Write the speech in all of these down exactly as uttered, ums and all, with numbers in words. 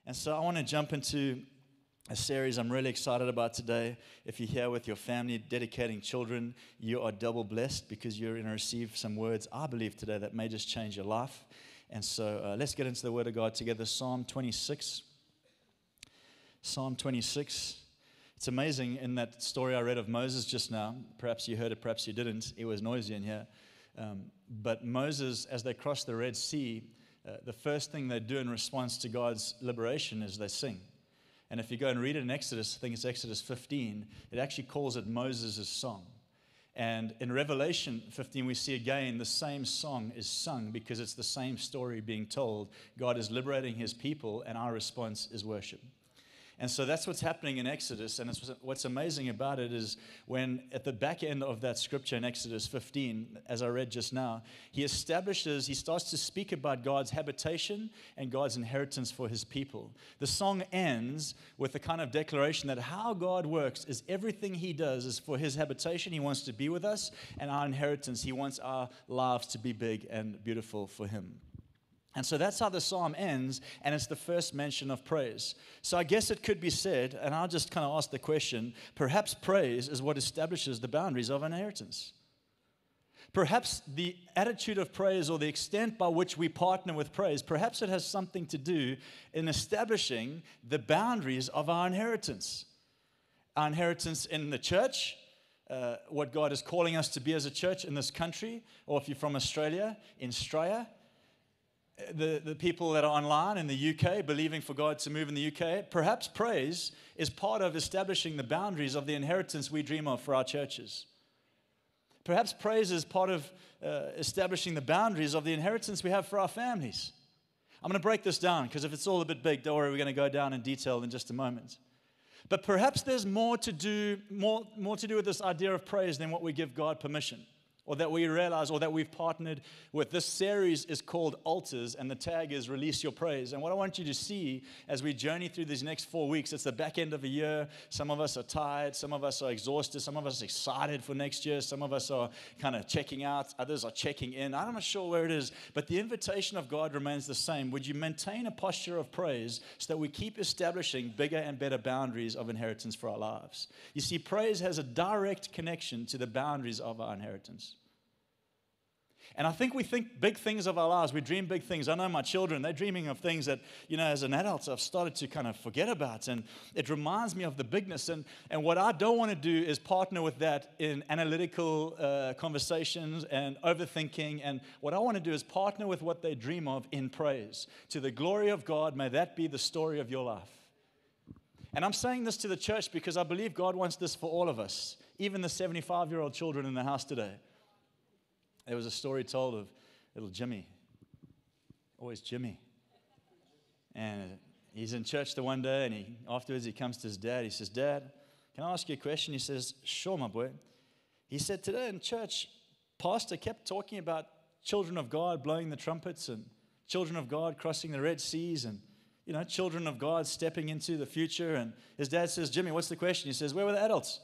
And so I want to jump into a series I'm really excited about today. If you're here with your family dedicating children, you are double blessed because you're going to receive some words, I believe, today that may just change your life. And so uh, let's get into the Word of God together. Psalm twenty-six. Psalm twenty-six. It's amazing in that story I read of Moses just now. Perhaps you heard it, perhaps you didn't. It was noisy in here. Um, but Moses, as they crossed the Red Sea, uh, the first thing they do in response to God's liberation is they sing. And if you go and read it in Exodus, I think it's Exodus fifteen, it actually calls it Moses' song. And in Revelation fifteen, we see again the same song is sung because it's the same story being told. God is liberating his people, and our response is worship. And so that's what's happening in Exodus. And it's, what's amazing about it is when at the back end of that scripture in Exodus fifteen, as I read just now, he establishes, he starts to speak about God's habitation and God's inheritance for his people. The song ends with the kind of declaration that how God works is everything he does is for his habitation. He wants to be with us, and our inheritance, he wants our lives to be big and beautiful for him. And so that's how the psalm ends, and it's the first mention of praise. So I guess it could be said, and I'll just kind of ask the question, perhaps praise is what establishes the boundaries of inheritance. Perhaps the attitude of praise or the extent by which we partner with praise, perhaps it has something to do in establishing the boundaries of our inheritance. Our inheritance in the church, uh, what God is calling us to be as a church in this country, or if you're from Australia, in Straya. The, the people that are online in the U K, believing for God to move in the U K, perhaps praise is part of establishing the boundaries of the inheritance we dream of for our churches. Perhaps praise is part of uh, establishing the boundaries of the inheritance we have for our families. I'm going to break this down because if it's all a bit big, don't worry, we're going to go down in detail in just a moment. But perhaps there's more to do, more, more to do with this idea of praise than what we give God permission. Or that we realize, or that we've partnered with. This series is called Altars, and the tag is Release Your Praise. And what I want you to see as we journey through these next four weeks, it's the back end of a year. Some of us are tired. Some of us are exhausted. Some of us are excited for next year. Some of us are kind of checking out. Others are checking in. I'm not sure where it is, but the invitation of God remains the same. Would you maintain a posture of praise so that we keep establishing bigger and better boundaries of inheritance for our lives? You see, praise has a direct connection to the boundaries of our inheritance. And I think we think big things of our lives. We dream big things. I know my children, they're dreaming of things that, you know, as an adult, I've started to kind of forget about. And it reminds me of the bigness. And, and what I don't want to do is partner with that in analytical uh, conversations and overthinking. And what I want to do is partner with what they dream of in praise. To the glory of God, may that be the story of your life. And I'm saying this to the church because I believe God wants this for all of us, even the seventy-five-year-old children in the house today. There was a story told of little Jimmy, always Jimmy. And he's in church the one day, and he afterwards he comes to his dad. He says, "Dad, can I ask you a question?" He says, "Sure, my boy." He said, "Today in church, Pastor kept talking about children of God blowing the trumpets and children of God crossing the Red Seas and, you know, children of God stepping into the future." And his dad says, "Jimmy, what's the question?" He says, "Where were the adults?"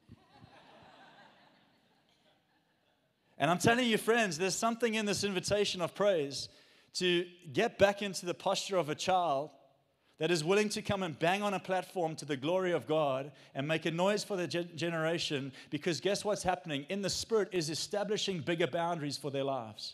And I'm telling you, friends, there's something in this invitation of praise to get back into the posture of a child that is willing to come and bang on a platform to the glory of God and make a noise for the ge- generation, because guess what's happening? In the Spirit is establishing bigger boundaries for their lives.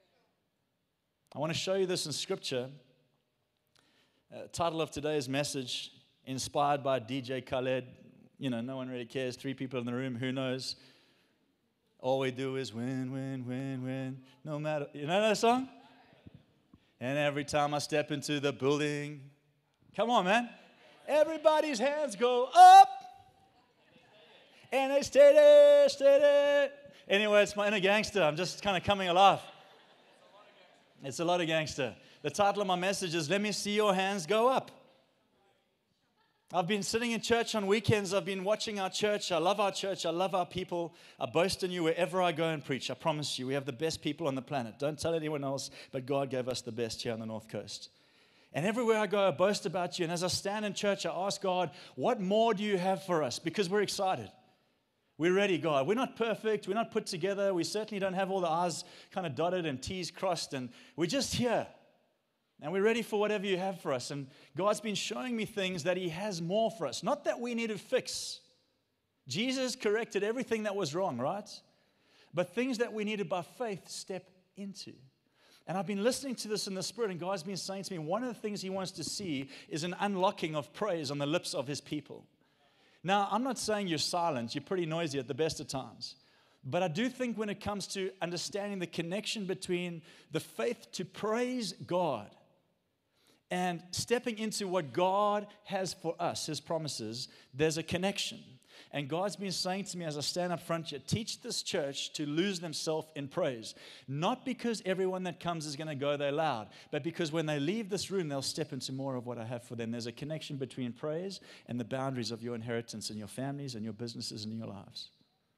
I want to show you this in Scripture. Uh, title of today's message, inspired by D J Khaled. You know, no one really cares. Three people in the room, who knows? All we do is win, win, win, win, no matter. You know that song? And every time I step into the building, come on, man. Everybody's hands go up. And they stay there, stay there. Anyway, it's my inner gangster. I'm just kind of coming alive. It's a lot of gangster. The title of my message is, Let Me See Your Hands Go Up. I've been sitting in church on weekends. I've been watching our church. I love our church. I love our people. I boast in you wherever I go and preach. I promise you, we have the best people on the planet. Don't tell anyone else, but God gave us the best here on the North Coast. And everywhere I go, I boast about you. And as I stand in church, I ask God, what more do you have for us? Because we're excited. We're ready, God. We're not perfect. We're not put together. We certainly don't have all the I's kind of dotted and T's crossed. And we're just here. And we're ready for whatever you have for us. And God's been showing me things that He has more for us. Not that we need to fix. Jesus corrected everything that was wrong, right? But things that we needed by faith step into. And I've been listening to this in the Spirit, and God's been saying to me, one of the things He wants to see is an unlocking of praise on the lips of His people. Now, I'm not saying you're silent. You're pretty noisy at the best of times. But I do think when it comes to understanding the connection between the faith to praise God and stepping into what God has for us, His promises, there's a connection. And God's been saying to me as I stand up front here, teach this church to lose themselves in praise. Not because everyone that comes is going to go there loud, but because when they leave this room, they'll step into more of what I have for them. There's a connection between praise and the boundaries of your inheritance and your families and your businesses and your lives.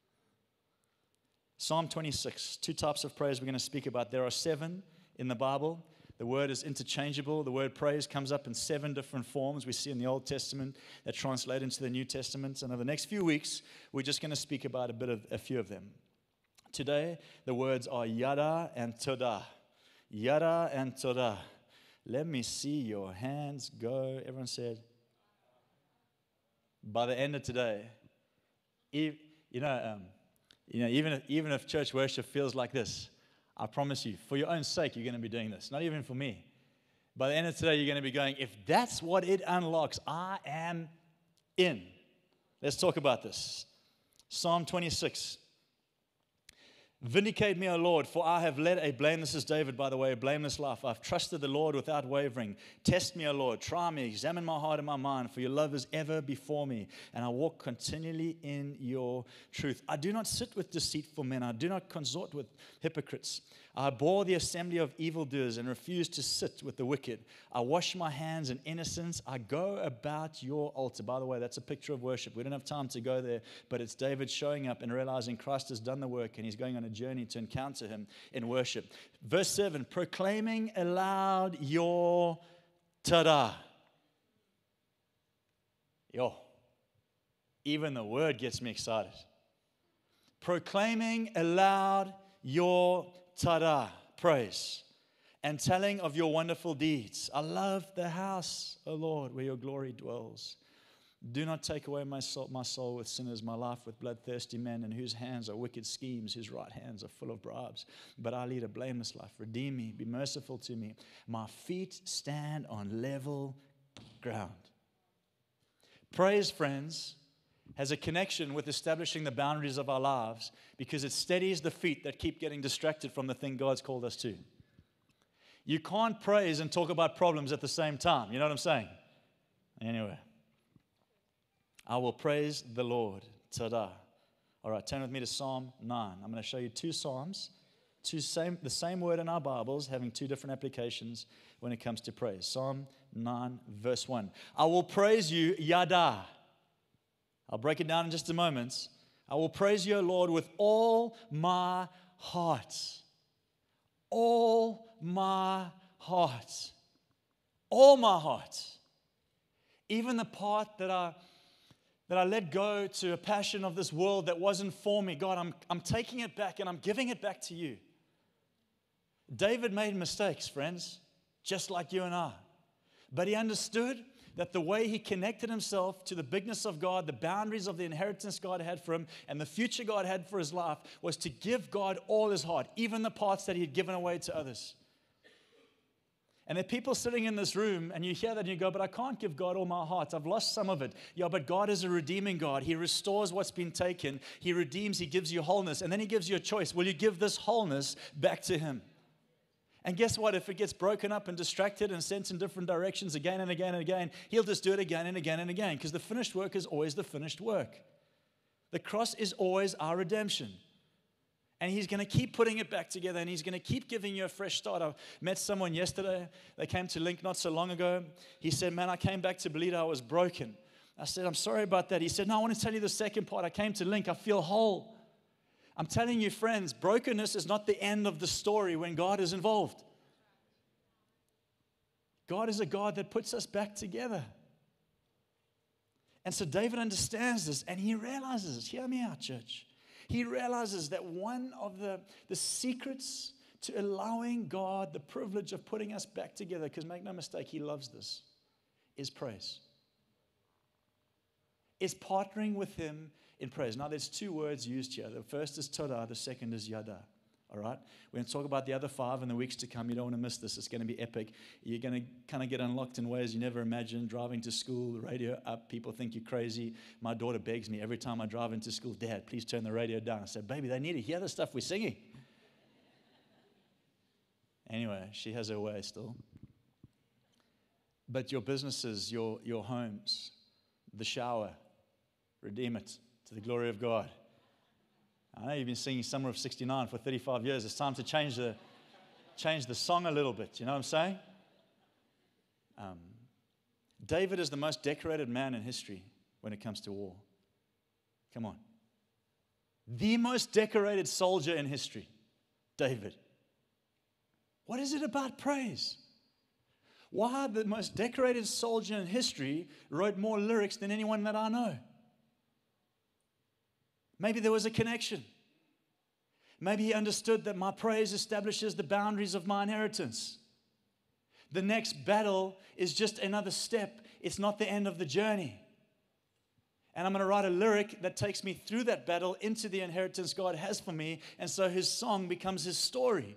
Psalm twenty-six, two types of praise we're going to speak about. There are seven in the Bible. The word is interchangeable. The word praise comes up in seven different forms we see in the Old Testament that translate into the New Testament. And over the next few weeks, we're just going to speak about a bit of a few of them. Today, the words are yada and todah. Yada and todah. Let me see your hands go. Everyone said, by the end of today, you know, um, you know, even if, even if church worship feels like this, I promise you, for your own sake, you're going to be doing this. Not even for me. By the end of today, you're going to be going, if that's what it unlocks, I am in. Let's talk about this. Psalm twenty-six. Vindicate me, O Lord, for I have led a blameless, this is David, by the way, a blameless life. I've trusted the Lord without wavering. Test me, O Lord. Try me. Examine my heart and my mind, for your love is ever before me, and I walk continually in your truth. I do not sit with deceitful men. I do not consort with hypocrites. I abhor the assembly of evildoers and refuse to sit with the wicked. I wash my hands in innocence. I go about your altar. By the way, that's a picture of worship. We don't have time to go there, but it's David showing up and realizing Christ has done the work, and he's going on a journey to encounter Him in worship. Verse seven, proclaiming aloud your tada. Yo, even the word gets me excited. Proclaiming aloud your tada, praise, and telling of your wonderful deeds. I love the house, O Lord, where your glory dwells. Do not take away my soul, my soul with sinners, my life with bloodthirsty men, in whose hands are wicked schemes, whose right hands are full of bribes. But I lead a blameless life. Redeem me, be merciful to me. My feet stand on level ground. Praise, friends, has a connection with establishing the boundaries of our lives because it steadies the feet that keep getting distracted from the thing God's called us to. You can't praise and talk about problems at the same time. You know what I'm saying? Anyway. I will praise the Lord. Ta-da. All right, turn with me to Psalm nine. I'm going to show you two Psalms, two same, the same word in our Bibles, having two different applications when it comes to praise. Psalm nine, verse one. I will praise you, yada. I'll break it down in just a moment. I will praise you, O Lord, with all my heart. All my heart. All my heart. Even the part that I that I let go to a passion of this world that wasn't for me. God, I'm, I'm taking it back and I'm giving it back to you. David made mistakes, friends, just like you and I. But he understood that the way he connected himself to the bigness of God, the boundaries of the inheritance God had for him, and the future God had for his life was to give God all his heart, even the parts that he had given away to others. And there are people sitting in this room, and you hear that and you go, but I can't give God all my heart. I've lost some of it. Yeah, but God is a redeeming God. He restores what's been taken. He redeems. He gives you wholeness. And then he gives you a choice. Will you give this wholeness back to him? And guess what? If it gets broken up and distracted and sent in different directions again and again and again, he'll just do it again and again and again, because the finished work is always the finished work. The cross is always our redemption. And he's going to keep putting it back together, and he's going to keep giving you a fresh start. I met someone yesterday. They came to Link not so long ago. He said, man, I came back to Belita. I was broken. I said, I'm sorry about that. He said, no, I want to tell you the second part. I came to Link. I feel whole. I'm telling you, friends, brokenness is not the end of the story when God is involved. God is a God that puts us back together. And so David understands this, and he realizes, hear me out, church. He realizes that one of the, the secrets to allowing God the privilege of putting us back together, because make no mistake, He loves this, is praise. Is partnering with Him in praise. Now, there's two words used here. The first is todah, the second is yada. All right? We're going to talk about the other five in the weeks to come. You don't want to miss this. It's going to be epic. You're going to kind of get unlocked in ways you never imagined. Driving to school, the radio up, people think you're crazy. My daughter begs me every time I drive into school, Dad, please turn the radio down. I said, baby, they need to hear the stuff we're singing. Anyway, she has her way still. But your businesses, your, your homes, the shower, redeem it to the glory of God. I know you've been singing Summer of sixty-nine for thirty-five years. It's time to change the, change the song a little bit. You know what I'm saying? Um, David is the most decorated man in history when it comes to war. Come on. The most decorated soldier in history, David. What is it about praise? Why the most decorated soldier in history wrote more lyrics than anyone that I know? Maybe there was a connection. Maybe he understood that my praise establishes the boundaries of my inheritance. The next battle is just another step. It's not the end of the journey. And I'm going to write a lyric that takes me through that battle into the inheritance God has for me. And so his song becomes his story.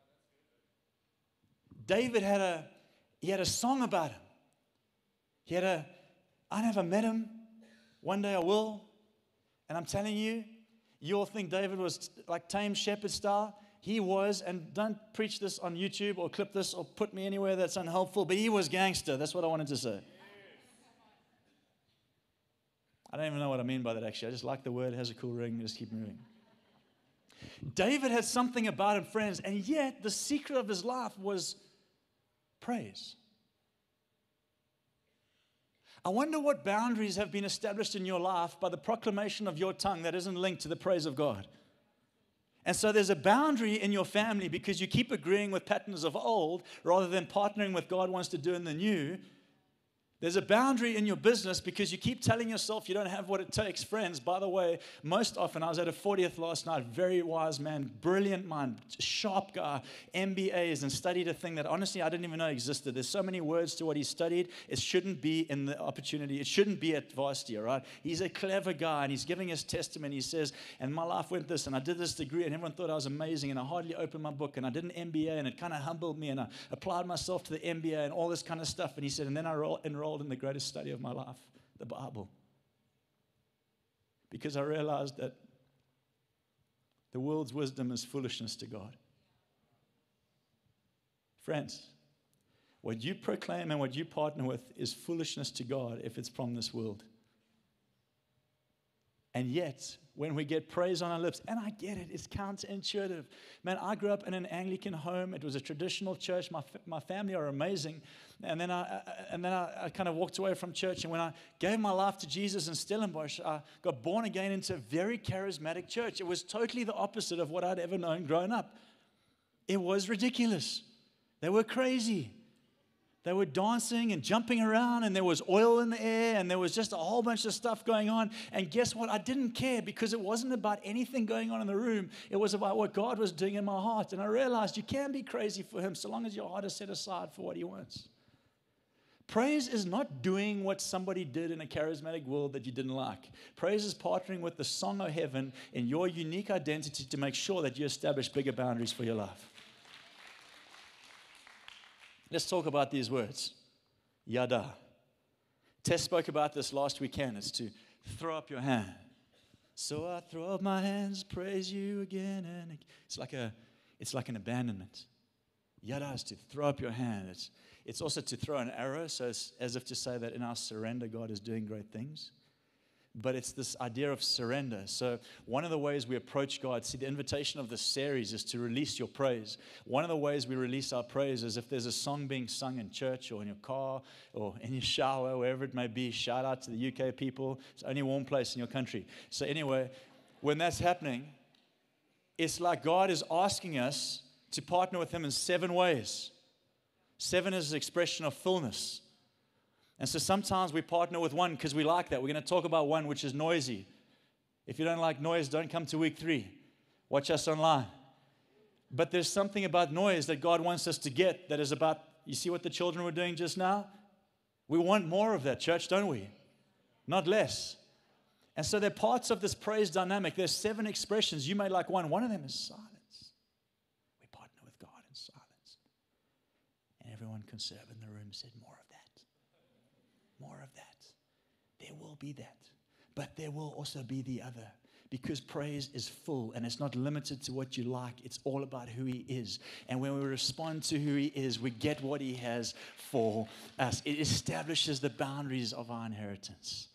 David had a, he had a song about him. He had a, I never met him. One day I will. And I'm telling you, you all think David was like tame shepherd style. He was, and don't preach this on YouTube or clip this or put me anywhere that's unhelpful, but he was gangster. That's what I wanted to say. I don't even know what I mean by that, actually. I just like the word. It has a cool ring. Just keep moving. David had something about him, friends, and yet the secret of his life was praise. I wonder what boundaries have been established in your life by the proclamation of your tongue that isn't linked to the praise of God. And so there's a boundary in your family because you keep agreeing with patterns of old rather than partnering with God wants to do in the new. There's a boundary in your business because you keep telling yourself you don't have what it takes. Friends, by the way, most often, I was at a fortieth last night, very wise man, brilliant mind, sharp guy, M B As, and studied a thing that honestly I didn't even know existed. There's so many words to what he studied. It shouldn't be in the opportunity. It shouldn't be at varsity, all right? He's a clever guy, and he's giving his testimony. He says, and my life went this, and I did this degree, and everyone thought I was amazing, and I hardly opened my book, and I did an M B A, and it kind of humbled me, and I applied myself to the M B A and all this kind of stuff. And he said, and then I enrolled in the greatest study of my life, the Bible. Because I realized that the world's wisdom is foolishness to God. Friends, what you proclaim and what you partner with is foolishness to God if it's from this world. And yet, when we get praise on our lips, and I get it, it's counterintuitive. Man, I grew up in an Anglican home. It was a traditional church. My my family are amazing. And then I, I and then I, I kind of walked away from church. And when I gave my life to Jesus in Stellenbosch, I got born again into a very charismatic church. It was totally the opposite of what I'd ever known growing up. It was ridiculous. They were crazy. They were dancing and jumping around, and there was oil in the air, and there was just a whole bunch of stuff going on. And guess what? I didn't care because it wasn't about anything going on in the room. It was about what God was doing in my heart. And I realized you can be crazy for Him so long as your heart is set aside for what He wants. Praise is not doing what somebody did in a charismatic world that you didn't like. Praise is partnering with the song of heaven in your unique identity to make sure that you establish bigger boundaries for your life. Let's talk about these words. Yada. Tess spoke about this last weekend. It's to throw up your hand. So I throw up my hands, praise you again and again. It's like a, it's like an abandonment. Yada is to throw up your hand. It's, it's also to throw an arrow, so it's as if to say that in our surrender, God is doing great things. But it's this idea of surrender. So one of the ways we approach God, see, the invitation of this series is to release your praise. One of the ways we release our praise is if there's a song being sung in church or in your car or in your shower, wherever it may be. Shout out to the U K people. It's the only warm place in your country. So anyway, when that's happening, it's like God is asking us to partner with Him in seven ways. Seven is an expression of fullness. And so sometimes we partner with one because we like that. We're going to talk about one which is noisy. If you don't like noise, don't come to week three. Watch us online. But there's something about noise that God wants us to get that is about, you see what the children were doing just now? We want more of that, church, don't we? Not less. And so there are parts of this praise dynamic. There's seven expressions. You may like one. One of them is silence. We partner with God in silence. And everyone conservative in the room said, more of that. More of that. There will be that. But there will also be the other. Because praise is full and it's not limited to what you like. It's all about who He is. And when we respond to who He is, we get what He has for us. It establishes the boundaries of our inheritance.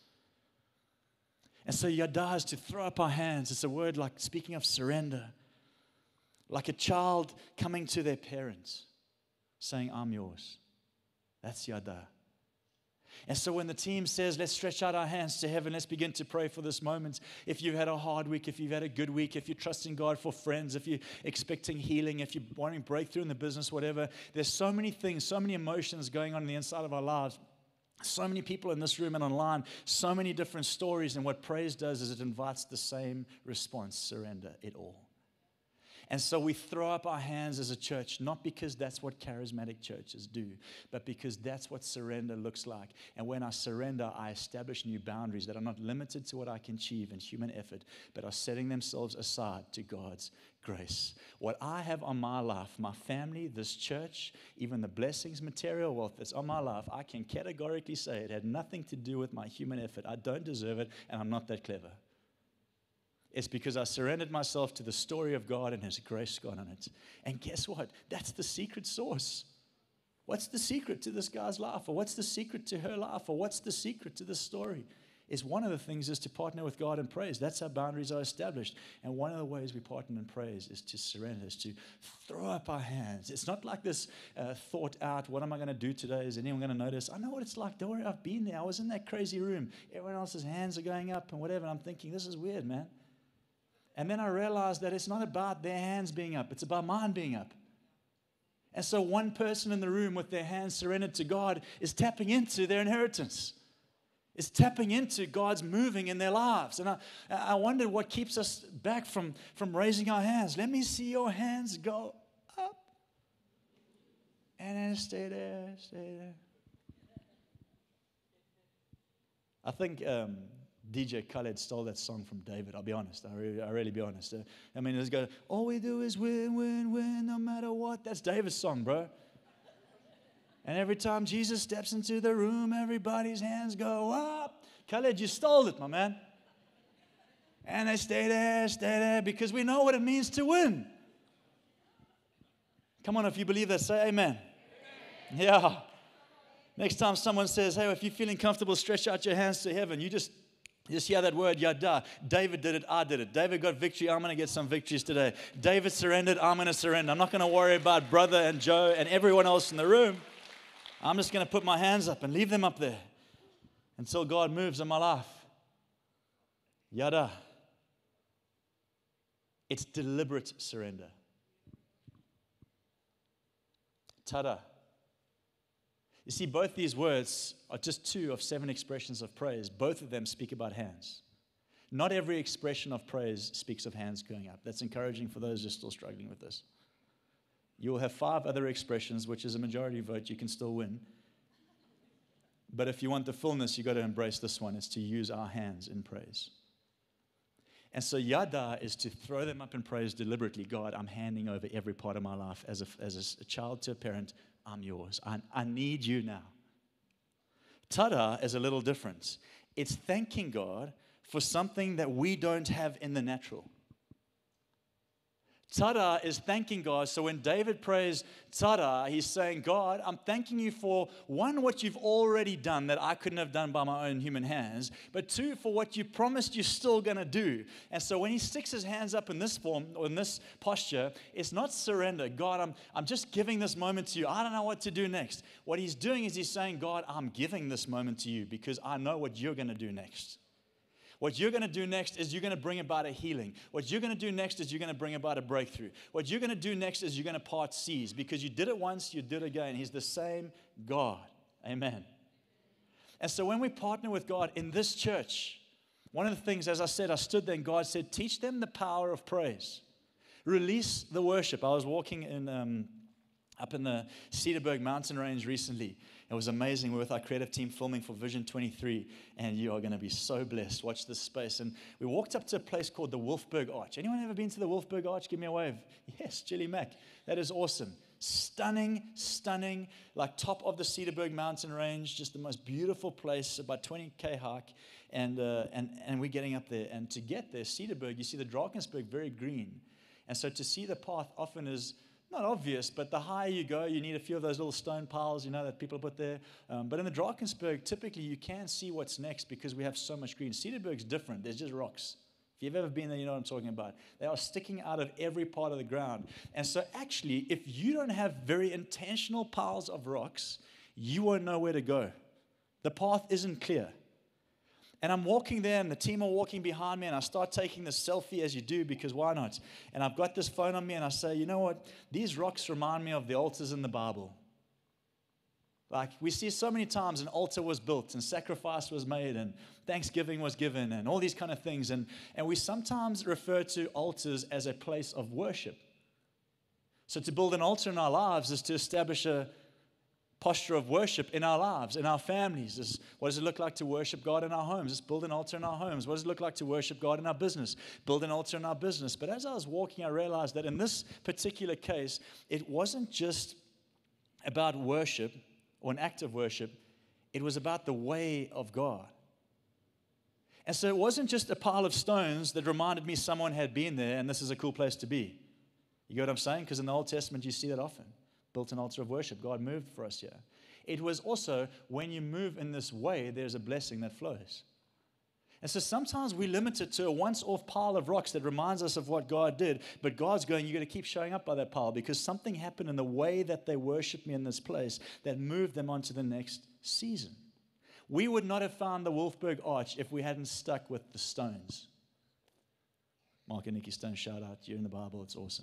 And so yada is to throw up our hands. It's a word like, speaking of surrender, like a child coming to their parents, saying, I'm yours. That's yada. And so when the team says, let's stretch out our hands to heaven, let's begin to pray for this moment. If you've had a hard week, if you've had a good week, if you're trusting God for friends, if you're expecting healing, if you're wanting breakthrough in the business, whatever, there's so many things, so many emotions going on in the inside of our lives. So many people in this room and online, so many different stories. And what praise does is it invites the same response, surrender it all. And so we throw up our hands as a church, not because that's what charismatic churches do, but because that's what surrender looks like. And when I surrender, I establish new boundaries that are not limited to what I can achieve in human effort, but are setting themselves aside to God's grace. What I have on my life, my family, this church, even the blessings, material wealth that's on my life, I can categorically say it had nothing to do with my human effort. I don't deserve it, and I'm not that clever. It's because I surrendered myself to the story of God and His grace gone on it. And guess what? That's the secret sauce. What's the secret to this guy's life? Or what's the secret to her life? Or what's the secret to this story? Is one of the things is to partner with God in praise. That's how boundaries are established. And one of the ways we partner in praise is to surrender, is to throw up our hands. It's not like this uh, thought out, what am I going to do today? Is anyone going to notice? I know what it's like. Don't worry, I've been there. I was in that crazy room. Everyone else's hands are going up and whatever. And I'm thinking, this is weird, man. And then I realized that it's not about their hands being up. It's about mine being up. And so one person in the room with their hands surrendered to God is tapping into their inheritance. It's tapping into God's moving in their lives. And I, I wonder what keeps us back from, from raising our hands. Let me see your hands go up. And then stay there, stay there. I think... Um, D J Khaled stole that song from David. I'll be honest. I really, I really be honest. Uh, I mean, let's go, all we do is win, win, win, no matter what. That's David's song, bro. And every time Jesus steps into the room, everybody's hands go up. Khaled, you stole it, my man. And they stay there, stay there, because we know what it means to win. Come on, if you believe that, say amen. Amen. Yeah. Next time someone says, hey, if you're feeling comfortable, stretch out your hands to heaven. You just... Just hear that word, yada. David did it, I did it. David got victory, I'm going to get some victories today. David surrendered, I'm going to surrender. I'm not going to worry about brother and Joe and everyone else in the room. I'm just going to put my hands up and leave them up there until God moves in my life. Yada. It's deliberate surrender. Tada. You see, both these words are just two of seven expressions of praise. Both of them speak about hands. Not every expression of praise speaks of hands going up. That's encouraging for those who are still struggling with this. You will have five other expressions, which is a majority vote. You can still win. But if you want the fullness, you've got to embrace this one. It's to use our hands in praise. And so yada is to throw them up in praise deliberately. God, I'm handing over every part of my life as a, as a child to a parent. I'm yours. I, I need you now. Tada is a little different. It's thanking God for something that we don't have in the natural. Tada is thanking God. So when David prays tada, he's saying, God, I'm thanking you for, one, what you've already done that I couldn't have done by my own human hands, but two, for what you promised you're still going to do. And so when he sticks his hands up in this form, or in this posture, it's not surrender. God, I'm, I'm just giving this moment to you. I don't know what to do next. What he's doing is he's saying, God, I'm giving this moment to you because I know what you're going to do next. What you're going to do next is you're going to bring about a healing. What you're going to do next is you're going to bring about a breakthrough. What you're going to do next is you're going to part seas because you did it once, you did it again. He's the same God. Amen. And so when we partner with God in this church, one of the things, as I said, I stood there and God said, teach them the power of praise. release the worship. I was walking in um, up in the Cedarburg mountain range recently. It was amazing. We're with our creative team filming for Vision twenty-three, and you are going to be so blessed. Watch this space. And we walked up to a place called the Wolfberg Arch. Anyone ever been to the Wolfberg Arch? Give me a wave. Yes, Jilly Mac. That is awesome. Stunning, stunning, like top of the Cedarburg mountain range, just the most beautiful place, about twenty K hike, and, uh, and, and we're getting up there. And to get there, Cedarburg, you see the Drakensberg very green. And so to see the path often is not obvious, but the higher you go, you need a few of those little stone piles, you know, that people put there. Um, but in the Drakensberg, typically you can see what's next because we have so much green. Cedarburg's different. There's just rocks. If you've ever been there, you know what I'm talking about. They are sticking out of every part of the ground. And so actually, if you don't have very intentional piles of rocks, you won't know where to go. The path isn't clear. And I'm walking there, and the team are walking behind me, and I start taking the selfie as you do, because why not? And I've got this phone on me, and I say, you know what? These rocks remind me of the altars in the Bible. Like, we see so many times an altar was built, and sacrifice was made, and thanksgiving was given, and all these kind of things. And, and we sometimes refer to altars as a place of worship. So to build an altar in our lives is to establish a posture of worship in our lives, in our families. Is what does it look like to worship God in our homes? Let's build an altar in our homes. What does it look like to worship God in our business? Build an altar in our business. But as I was walking, I realized that in this particular case, it wasn't just about worship or an act of worship. It was about the way of God. And so it wasn't just a pile of stones that reminded me someone had been there and this is a cool place to be. You get what I'm saying? Because in the Old Testament, you see that often. Built an altar of worship. God moved for us here. It was also, when you move in this way, there's a blessing that flows. And so sometimes we limit it to a once-off pile of rocks that reminds us of what God did, but God's going, you've got to keep showing up by that pile because something happened in the way that they worshiped me in this place that moved them on to the next season. We would not have found the Wolfberg Arch if we hadn't stuck with the stones. Mark and Nikki Stone, shout out. You're in the Bible. It's awesome.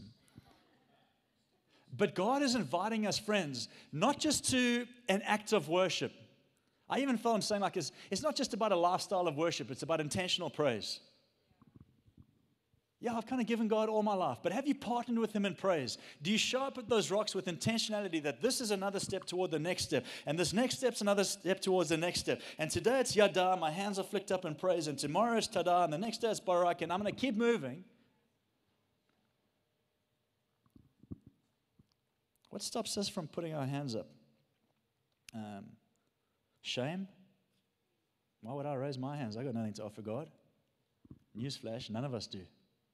But God is inviting us, friends, not just to an act of worship. I even felt him saying, like, it's, it's not just about a lifestyle of worship. It's about intentional praise. Yeah, I've kind of given God all my life, but have you partnered with him in praise? Do you show up at those rocks with intentionality that this is another step toward the next step, and this next step's another step towards the next step, and today it's yada, my hands are flicked up in praise, and tomorrow it's tada, and the next day it's barak, and I'm going to keep moving. What stops us from putting our hands up? Um, shame? Why would I raise my hands? I got nothing to offer God. Newsflash, none of us do.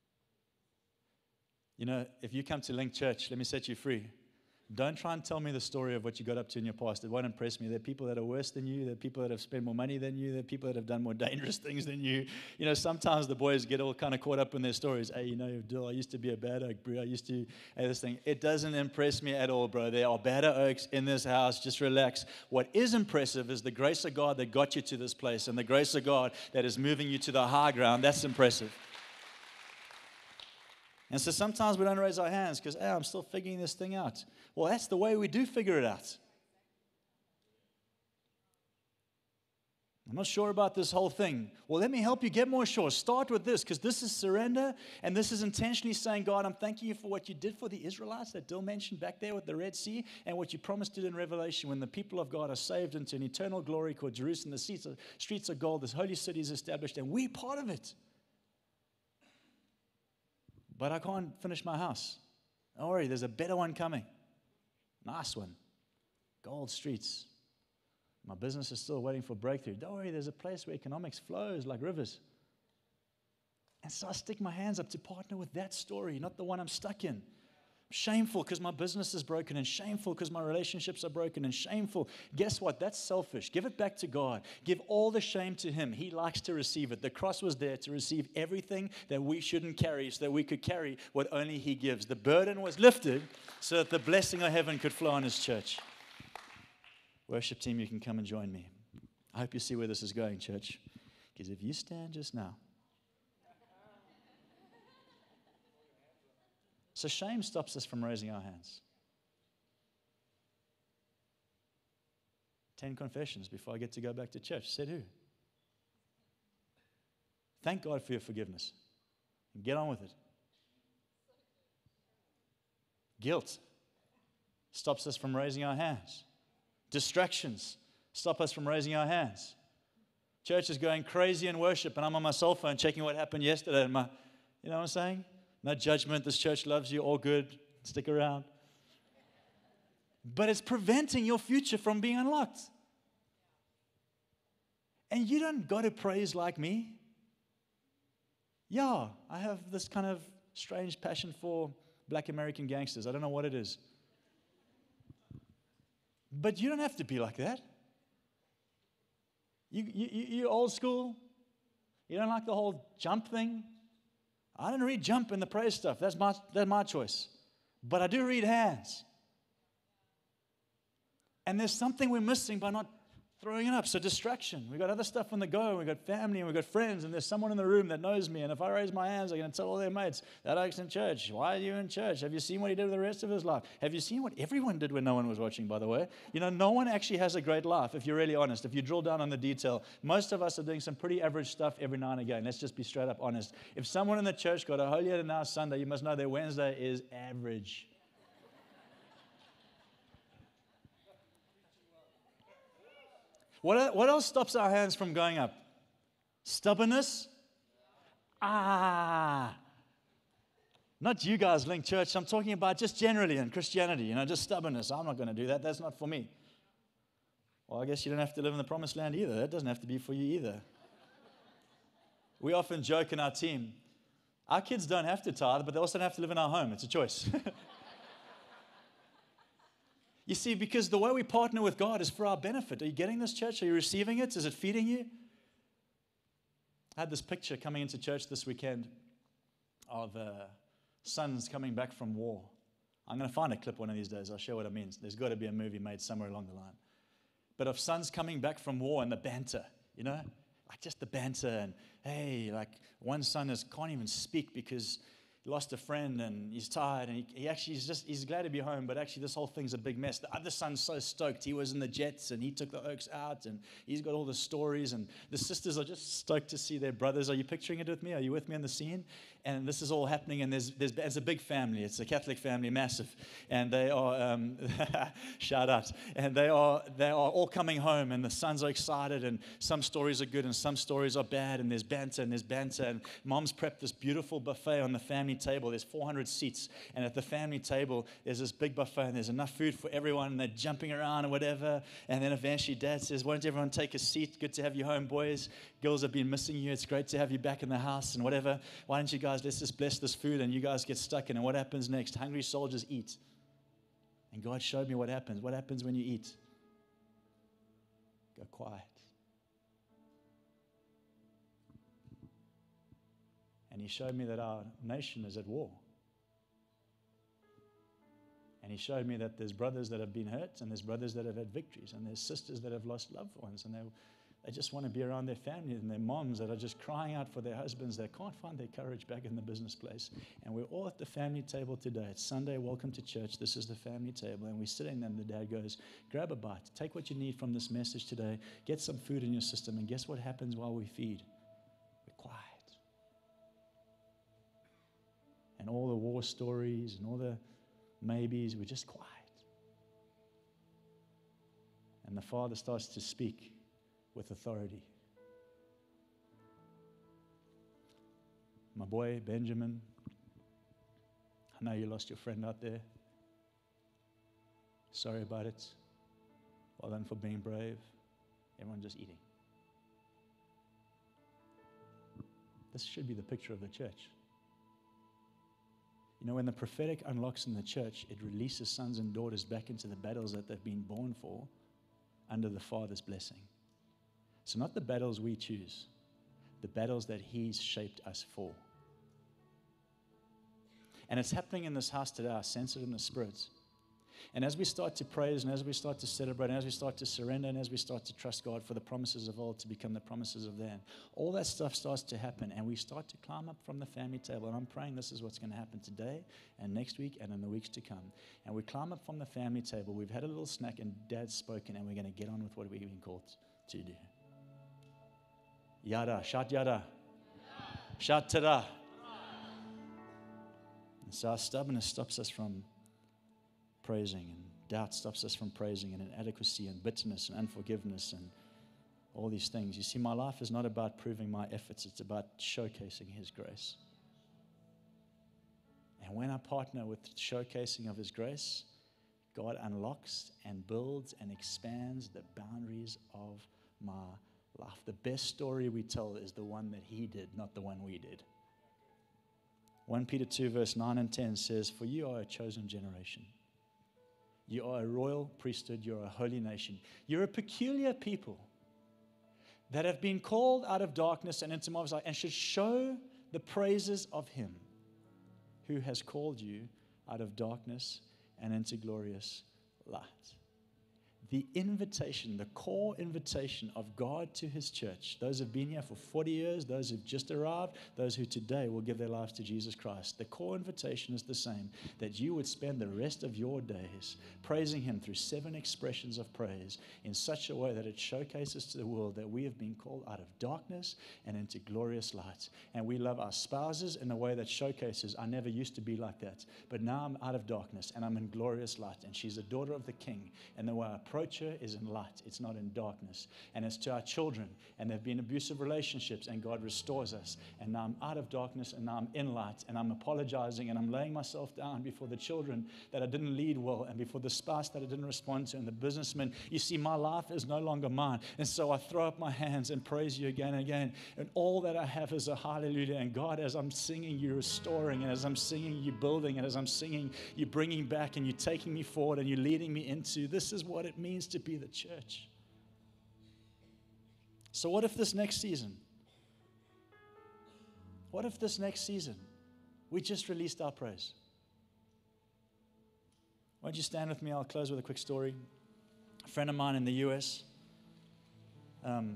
You know, if you come to Link Church, let me set you free. Don't try and tell me the story of what you got up to in your past. It won't impress me. There are people that are worse than you. There are people that have spent more money than you. There are people that have done more dangerous things than you. You know, sometimes the boys get all kind of caught up in their stories. Hey, you know, Dill, I used to be a bad oak, bro. I used to, hey, this thing. It doesn't impress me at all, bro. There are badder oaks in this house. Just relax. What is impressive is the grace of God that got you to this place and the grace of God that is moving you to the high ground. That's impressive. And so sometimes we don't raise our hands because, hey, I'm still figuring this thing out. Well, that's the way we do figure it out. I'm not sure about this whole thing. Well, let me help you get more sure. Start with this because this is surrender and this is intentionally saying, God, I'm thanking you for what you did for the Israelites that Dill mentioned back there with the Red Sea and what you promised to do in Revelation when the people of God are saved into an eternal glory called Jerusalem. The streets of, streets of gold, this holy city is established and we're part of it. But I can't finish my house. Don't worry, there's a better one coming. Nice one. Gold streets. My business is still waiting for breakthrough. Don't worry, there's a place where economics flows like rivers. And so I stick my hands up to partner with that story, not the one I'm stuck in. Shameful because my business is broken, and shameful because my relationships are broken, and shameful. Guess what? That's selfish. Give it back to God. Give all the shame to him. He likes to receive it. The cross was there to receive everything that we shouldn't carry so that we could carry what only he gives. The burden was lifted so that the blessing of heaven could flow on his church. Worship team, you can come and join me. I hope you see where this is going, church. Because if you stand just now, so shame stops us from raising our hands. Ten confessions before I get to go back to church. Said who? Thank God for your forgiveness. And get on with it. Guilt stops us from raising our hands. Distractions stop us from raising our hands. Church is going crazy in worship, and I'm on my cell phone checking what happened yesterday. And my, you know what I'm saying? No judgment. This church loves you. All good. Stick around. But it's preventing your future from being unlocked. And you don't got to praise like me. Yeah, I have this kind of strange passion for Black American gangsters. I don't know what it is. But you don't have to be like that. You, you, you old school. You don't like the whole jump thing. I don't read jump in the praise stuff. That's my, that's my choice. But I do read hands. And there's something we're missing by not throwing it up. So distraction. We've got other stuff on the go. We've got family and we've got friends. And there's someone in the room that knows me. And if I raise my hands, I'm going to tell all their mates, that Oak's in church. Why are you in church? Have you seen what he did with the rest of his life? Have you seen what everyone did when no one was watching, by the way? You know, no one actually has a great life, if you're really honest. If you drill down on the detail, most of us are doing some pretty average stuff every now and again. Let's just be straight up honest. If someone in the church got a holier than now Sunday, you must know their Wednesday is average. What, what else stops our hands from going up? Stubbornness? Ah. Not you guys, Link Church. I'm talking about just generally in Christianity, you know, just stubbornness. I'm not going to do that. That's not for me. Well, I guess you don't have to live in the promised land either. That doesn't have to be for you either. We often joke in our team, our kids don't have to tithe, but they also don't have to live in our home. It's a choice. You see, because the way we partner with God is for our benefit. Are you getting this, church? Are you receiving it? Is it feeding you? I had this picture coming into church this weekend of uh, sons coming back from war. I'm going to find a clip one of these days. I'll show what it means. There's got to be a movie made somewhere along the line. But of sons coming back from war and the banter, you know? Like just the banter and, hey, like one son is, can't even speak because he lost a friend and he's tired and he, he actually is just, he's glad to be home, but actually this whole thing's a big mess. The other son's so stoked. He was in the Jets and he took the Oaks out and he's got all the stories, and the sisters are just stoked to see their brothers. Are you picturing it with me? Are you with me on the scene? And this is all happening, and there's, there's it's a big family. It's a Catholic family, massive. And they are, um, shout out, and they are, they are all coming home, and the sons are excited, and some stories are good and some stories are bad, and there's banter and there's banter, and mom's prepped this beautiful buffet on the family table. There's four hundred seats, and at the family table, there's this big buffet, and there's enough food for everyone, and they're jumping around or whatever. And then eventually dad says, why don't everyone take a seat? Good to have you home, boys. Girls have been missing you. It's great to have you back in the house and whatever. Why don't you guys, let's just bless this food, and you guys get stuck in. And what happens next? Hungry soldiers eat. And God showed me what happens. What happens when you eat? Go quiet. And he showed me that our nation is at war. And he showed me that there's brothers that have been hurt, and there's brothers that have had victories, and there's sisters that have lost loved ones, and they They just want to be around their family and their moms that are just crying out for their husbands. They can't find their courage back in the business place. And we're all at the family table today. It's Sunday. Welcome to church. This is the family table. And we're sitting there, and the dad goes, grab a bite. Take what you need from this message today. Get some food in your system. And guess what happens while we feed? We're quiet. And all the war stories and all the maybes, we're just quiet. And the father starts to speak with authority. My boy, Benjamin, I know you lost your friend out there. Sorry about it. Well done for being brave. Everyone just eating. This should be the picture of the church. You know, when the prophetic unlocks in the church, it releases sons and daughters back into the battles that they've been born for under the Father's blessing. So not the battles we choose, the battles that He's shaped us for. And it's happening in this house today. I sense it in the Spirit. And as we start to praise, and as we start to celebrate, and as we start to surrender, and as we start to trust God for the promises of old to become the promises of then, all that stuff starts to happen, and we start to climb up from the family table. And I'm praying this is what's going to happen today and next week and in the weeks to come. And we climb up from the family table. We've had a little snack, and Dad's spoken, and we're going to get on with what we've been called to do. Yada, shout yada. Shout tada. And so our stubbornness stops us from praising, and doubt stops us from praising, and inadequacy and bitterness and unforgiveness and all these things. You see, my life is not about proving my efforts. It's about showcasing His grace. And when I partner with the showcasing of His grace, God unlocks and builds and expands the boundaries of my life. The best story we tell is the one that He did, not the one we did. First Peter two verse nine and ten says, "For you are a chosen generation. You are a royal priesthood. You're a holy nation. You're a peculiar people that have been called out of darkness and into marvelous light, and should show the praises of Him who has called you out of darkness and into glorious light." The invitation, the core invitation of God to His church, those who have been here for forty years, those who've just arrived, those who today will give their lives to Jesus Christ, the core invitation is the same, that you would spend the rest of your days praising Him through seven expressions of praise in such a way that it showcases to the world that we have been called out of darkness and into glorious light. And we love our spouses in a way that showcases, I never used to be like that, but now I'm out of darkness and I'm in glorious light, and she's a daughter of the King, and the way I approach her is in light. It's not in darkness. And it's to our children, and there have been abusive relationships, and God restores us, and now I'm out of darkness and now I'm in light, and I'm apologizing and I'm laying myself down before the children that I didn't lead well, and before the spouse that I didn't respond to, and the businessman. You see, my life is no longer mine, and so I throw up my hands and praise you again and again, and all that I have is a hallelujah. And God, as I'm singing, you're restoring, and as I'm singing, you're building, and as I'm singing, you're bringing back, and you're taking me forward, and you're leading me into, this is what it means to be the church. So what if this next season, what if this next season, we just released our praise? Won't you stand with me? I'll close with a quick story. A friend of mine in the U S, um,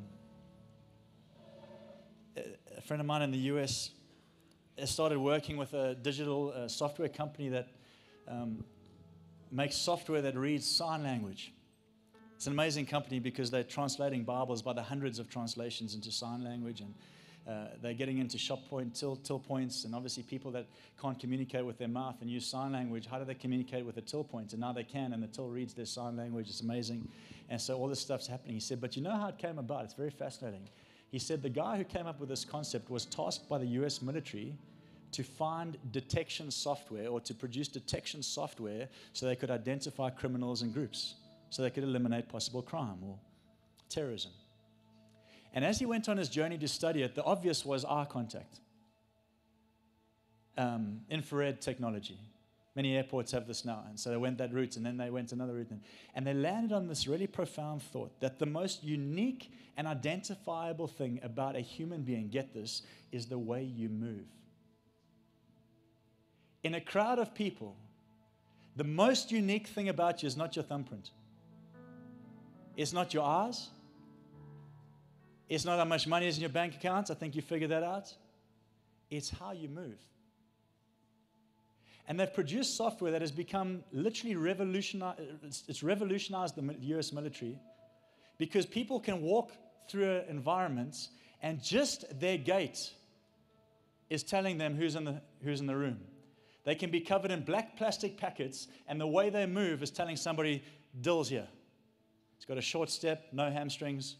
a friend of mine in the U S has started working with a digital uh, software company that um, makes software that reads sign language. It's an amazing company because they're translating Bibles by the hundreds of translations into sign language, and uh, they're getting into shop point, till, till points, and obviously people that can't communicate with their mouth and use sign language, how do they communicate with a till point? And now they can, and the till reads their sign language. It's amazing. And so all this stuff's happening. He said, but you know how it came about? It's very fascinating. He said the guy who came up with this concept was tasked by the U S military to find detection software, or to produce detection software so they could identify criminals and groups, so they could eliminate possible crime or terrorism. And as he went on his journey to study it, the obvious was eye contact, um, infrared technology. Many airports have this now, and so they went that route, and then they went another route, and, and they landed on this really profound thought that the most unique and identifiable thing about a human being, get this, is the way you move. In a crowd of people, the most unique thing about you is not your thumbprint. It's not your eyes. It's not how much money is in your bank account. I think you figured that out. It's how you move. And they've produced software that has become literally revolutionized. It's revolutionized the U S military, because people can walk through environments and just their gait is telling them who's in the, who's in the room. They can be covered in black plastic packets, and the way they move is telling somebody, Dill's here. He's got a short step, no hamstrings.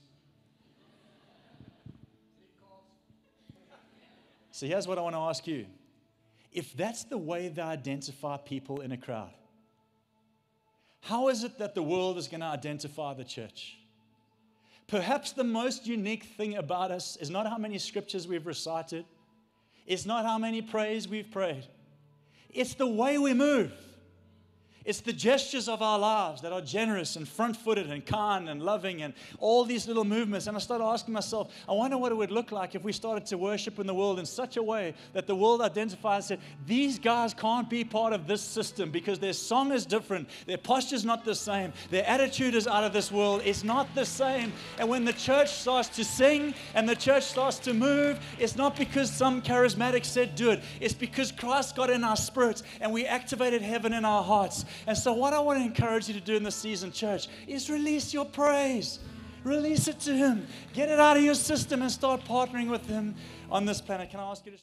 So here's what I want to ask you. If that's the way they identify people in a crowd, how is it that the world is going to identify the church? Perhaps the most unique thing about us is not how many scriptures we've recited. It's not how many praise we've prayed. It's the way we move. It's the gestures of our lives that are generous and front-footed and kind and loving, and all these little movements. And I started asking myself, I wonder what it would look like if we started to worship in the world in such a way that the world identifies and said, these guys can't be part of this system because their song is different, their posture's not the same, their attitude is out of this world, it's not the same. And when the church starts to sing and the church starts to move, it's not because some charismatic said do it, it's because Christ got in our spirits and we activated heaven in our hearts. And so what I want to encourage you to do in this season, church, is release your praise. Release it to Him. Get it out of your system and start partnering with Him on this planet. Can I ask you to